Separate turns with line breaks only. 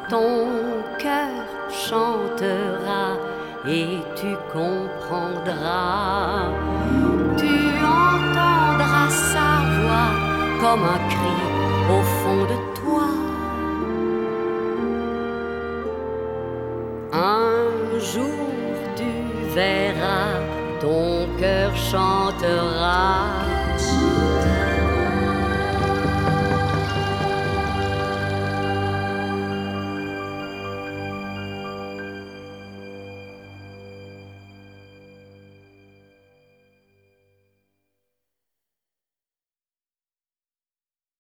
ton cœur chantera et tu comprendras. Tu entendras sa voix comme un cri au fond de toi. Un jour tu verras, ton cœur chantera.